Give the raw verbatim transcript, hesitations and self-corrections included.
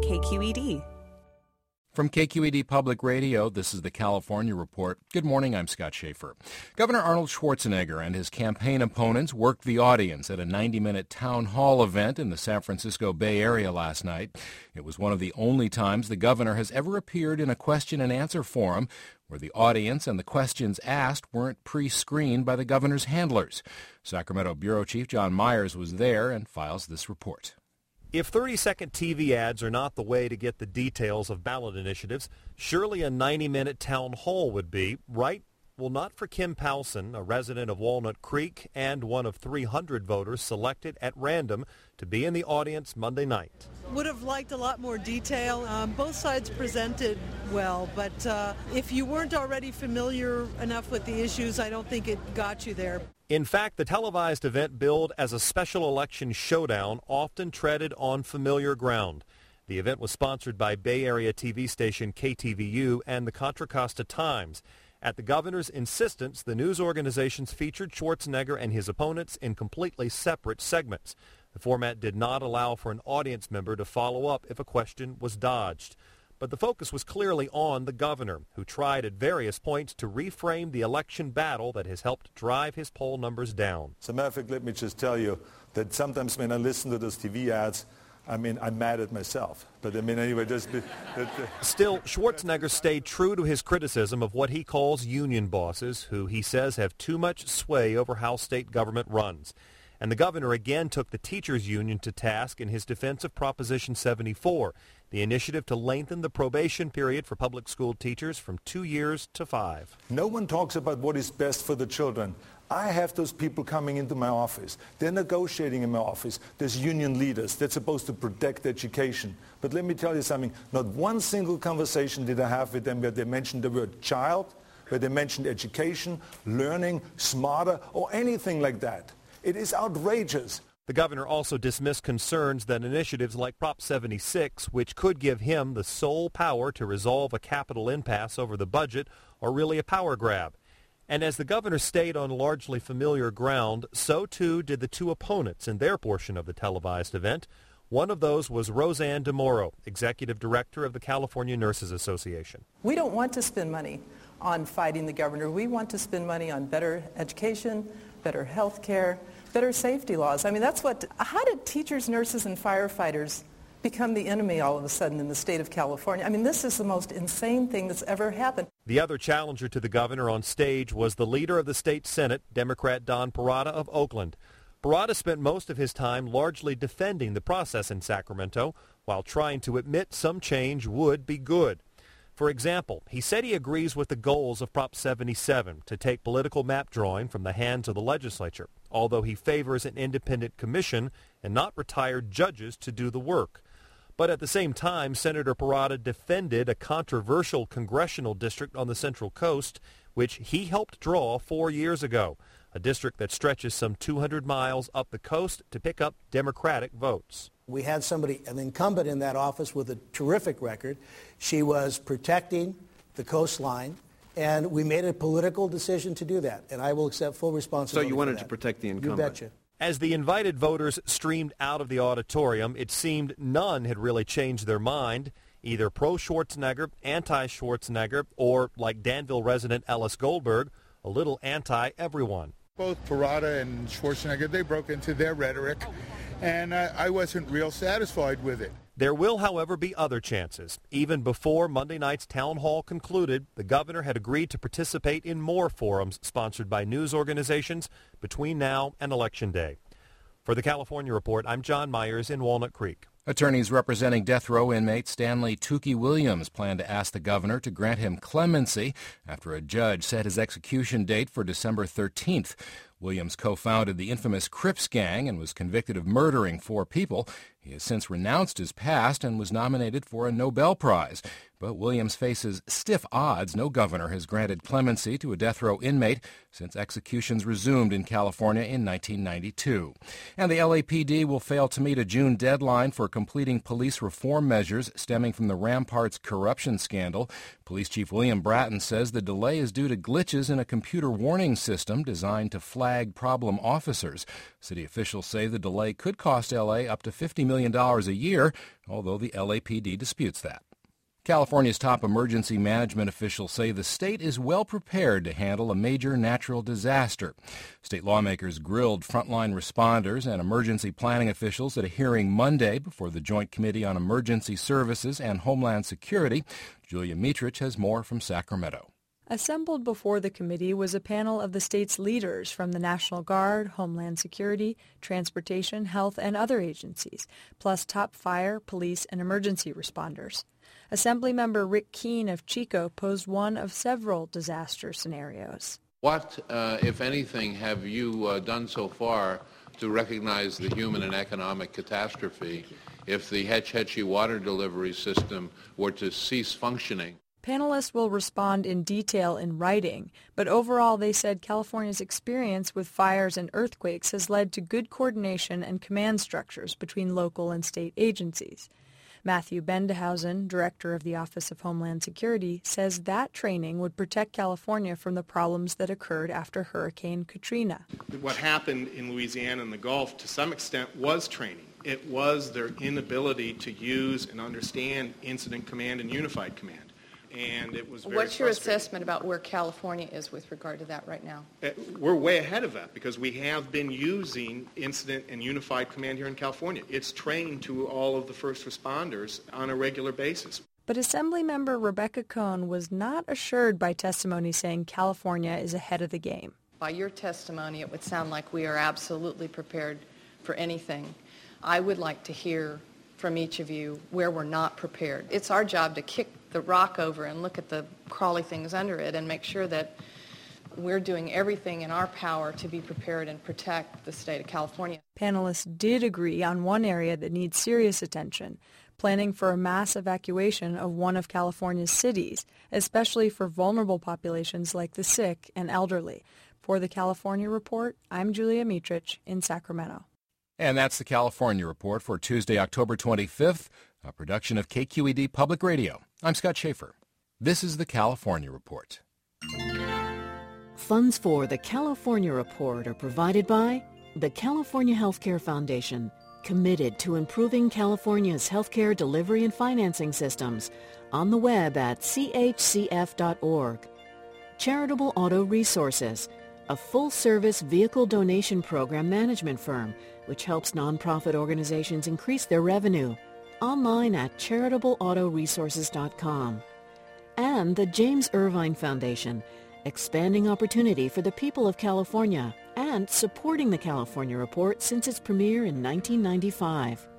K Q E D. From K Q E D Public Radio, this is the California Report. Good morning, I'm Scott Schaefer. Governor Arnold Schwarzenegger and his campaign opponents worked the audience at a ninety-minute town hall event in the San Francisco Bay Area last night. It was one of the only times the governor has ever appeared in a question and answer forum where the audience and the questions asked weren't pre-screened by the governor's handlers. Sacramento Bureau Chief John Myers was there and files this report. If thirty-second T V ads are not the way to get the details of ballot initiatives, surely a ninety-minute town hall would be, right? Well, not for Kim Powson, a resident of Walnut Creek and one of three hundred voters selected at random to be in the audience Monday night. Would have liked a lot more detail. Um, both sides presented well, but uh, if you weren't already familiar enough with the issues, I don't think it got you there. In fact, the televised event billed as a special election showdown often treaded on familiar ground. The event was sponsored by Bay Area T V station K T V U and the Contra Costa Times. At the governor's insistence, the news organizations featured Schwarzenegger and his opponents in completely separate segments. The format did not allow for an audience member to follow up if a question was dodged. But the focus was clearly on the governor, who tried at various points to reframe the election battle that has helped drive his poll numbers down. As a matter of fact, let me just tell you that sometimes when I listen to those T V ads, I mean, I'm mad at myself. But I mean, anyway, just... Be, that, uh, Still, Schwarzenegger stayed true to his criticism of what he calls union bosses, who he says have too much sway over how state government runs. And the governor again took the teachers' union to task in his defense of Proposition seventy-four, the initiative to lengthen the probation period for public school teachers from two years to five. No one talks about what is best for the children. I have those people coming into my office. They're negotiating in my office. There's union leaders. They're supposed to protect education. But let me tell you something. Not one single conversation did I have with them where they mentioned the word child, where they mentioned education, learning, smarter, or anything like that. It is outrageous. The governor also dismissed concerns that initiatives like Prop seventy-six, which could give him the sole power to resolve a capital impasse over the budget, are really a power grab. And as the governor stayed on largely familiar ground, so too did the two opponents in their portion of the televised event. One of those was Roseanne DeMoro, executive director of the California Nurses Association. We don't want to spend money on fighting the governor. We want to spend money on better education, better health care, better safety laws. I mean, that's what, how did teachers, nurses, and firefighters become the enemy all of a sudden in the state of California? I mean, this is the most insane thing that's ever happened. The other challenger to the governor on stage was the leader of the state Senate, Democrat Don Parada of Oakland. Parada spent most of his time largely defending the process in Sacramento, while trying to admit some change would be good. For example, he said he agrees with the goals of Prop seventy-seven to take political map drawing from the hands of the legislature, although he favors an independent commission and not retired judges to do the work. But at the same time, Senator Parada defended a controversial congressional district on the Central Coast, which he helped draw four years ago, a district that stretches some two hundred miles up the coast to pick up Democratic votes. We had somebody, an incumbent in that office with a terrific record. She was protecting the coastline, and we made a political decision to do that, and I will accept full responsibility. So you wanted for that. to protect the incumbent? You betcha. As the invited voters streamed out of the auditorium, it seemed none had really changed their mind, either pro-Schwarzenegger, anti-Schwarzenegger, or, like Danville resident Ellis Goldberg, a little anti-everyone. Both Parada and Schwarzenegger, they broke into their rhetoric, and I, I wasn't real satisfied with it. There will, however, be other chances. Even before Monday night's town hall concluded, the governor had agreed to participate in more forums sponsored by news organizations between now and Election Day. For the California Report, I'm John Myers in Walnut Creek. Attorneys representing death row inmate Stanley Tukey Williams plan to ask the governor to grant him clemency after a judge set his execution date for December thirteenth. Williams co-founded the infamous Crips gang and was convicted of murdering four people. He has since renounced his past and was nominated for a Nobel Prize. But Williams faces stiff odds. No governor has granted clemency to a death row inmate since executions resumed in California in nineteen ninety-two. And the L A P D will fail to meet a June deadline for completing police reform measures stemming from the Ramparts corruption scandal. Police Chief William Bratton says the delay is due to glitches in a computer warning system designed to flag flag problem officers. City officials say the delay could cost L A up to fifty million dollars a year, although the L A P D disputes that. California's top emergency management officials say the state is well prepared to handle a major natural disaster. State lawmakers grilled frontline responders and emergency planning officials at a hearing Monday before the Joint Committee on Emergency Services and Homeland Security. Julia Mitrich has more from Sacramento. Assembled before the committee was a panel of the state's leaders from the National Guard, Homeland Security, Transportation, Health, and other agencies, plus top fire, police, and emergency responders. Assemblymember Rick Keene of Chico posed one of several disaster scenarios. What, uh, if anything, have you uh, done so far to recognize the human and economic catastrophe if the Hetch Hetchy water delivery system were to cease functioning? Panelists will respond in detail in writing, but overall they said California's experience with fires and earthquakes has led to good coordination and command structures between local and state agencies. Matthew Bendehausen, director of the Office of Homeland Security, says that training would protect California from the problems that occurred after Hurricane Katrina. What happened in Louisiana and the Gulf to some extent was training. It was their inability to use and understand incident command and unified command. And it was very What's your frustrating. assessment about where California is with regard to that right now? Uh, We're way ahead of that because we have been using incident and unified command here in California. It's trained to all of the first responders on a regular basis. But Assemblymember Rebecca Cohn was not assured by testimony saying California is ahead of the game. By your testimony, it would sound like we are absolutely prepared for anything. I would like to hear from each of you where we're not prepared. It's our job to kick the rock over and look at the crawly things under it and make sure that we're doing everything in our power to be prepared and protect the state of California. Panelists did agree on one area that needs serious attention, planning for a mass evacuation of one of California's cities, especially for vulnerable populations like the sick and elderly. For the California Report, I'm Julia Mitrich in Sacramento. And that's the California Report for Tuesday, October twenty-fifth, a production of K Q E D Public Radio. I'm Scott Schaefer. This is the California Report. Funds for the California Report are provided by the California Healthcare Foundation, committed to improving California's healthcare delivery and financing systems, on the web at c h c f dot org. Charitable Auto Resources, a full-service vehicle donation program management firm which helps nonprofit organizations increase their revenue. Online at charitable auto resources dot com. And the James Irvine Foundation, expanding opportunity for the people of California and supporting the California Report since its premiere in nineteen ninety-five.